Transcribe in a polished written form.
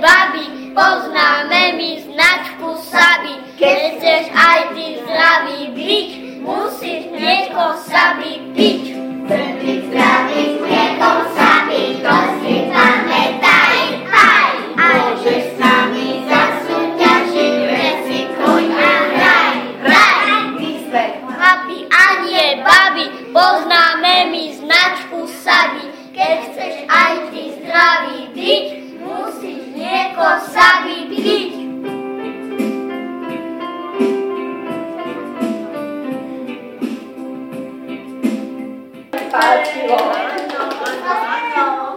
babi, poznáme my značku Saby. Keď chceš aj ty zdravý byť, musíš mlieko Saby piť. Chcem byť zdravý s mliekom Saby, to si pamätaj, aj. Môžeš s nami zasúťažiť, recykluj a hraj. Výspech. Chlapi a nie babi, poznáme my značku Saby. Keď chceš aj ty zdravý byť, musíš mlieko Saby piť. Páčilo.